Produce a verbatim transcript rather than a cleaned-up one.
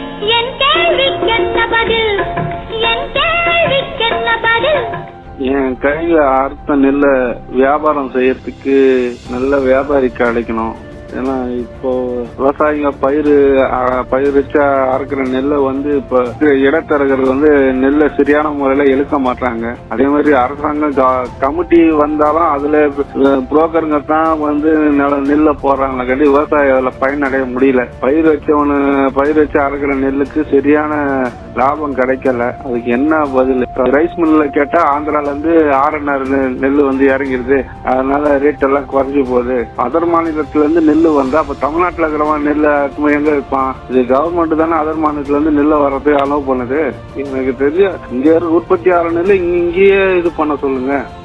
என் கேள்விக்கென்ன பதில், என் கேள்விக்கென்ன பதில். என் கையில அறுத்த நெல்ல வியாபாரம் செய்யறதுக்கு நல்ல வியாபாரி கிடைக்கணும். ஏன்னா இப்போ விவசாயிங்க பயிர் பயிர் வச்சா அறுக்கிற நெல்லை வந்து இப்ப இடத்தரகர்கள் வந்து நெல்லை சரியான முறையில இழுக்க மாட்டாங்க. அதே மாதிரி அரசாங்கம் கமிட்டி வந்தாலும் அதுல புரோக்கருங்க தான் வந்து நெல்லை போடுறாங்க. கண்டி விவசாயி அதுல பயனடைய முடியல. பயிர் வச்சவனு பயிர் வச்சு அறுக்கிற நெல்லுக்கு சரியான லாபம் கிடைக்கல. அதுக்கு என்ன பதில்? ரைஸ் மில்ல கேட்டா ஆந்திரால இருந்து ஆர்என்ஆர் நெல் வந்து இறங்கிருது, அதனால ரேட் எல்லாம் குறைஞ்சு போகுது. அதர் மாநிலத்துல இருந்து நெல் வந்தா அப்ப தமிழ்நாட்டுல இருக்கிறவன் நெல் எங்க இருப்பான்? இது கவர்மெண்ட் தானே அதர் மாநிலத்துல இருந்து நெல்லை வர்றதுக்கு அலோவ் பண்ணுது. எனக்கு தெரிஞ்ச இங்க உற்பத்தி ஆகிற நெல் இங்கேயே இது பண்ண சொல்லுங்க.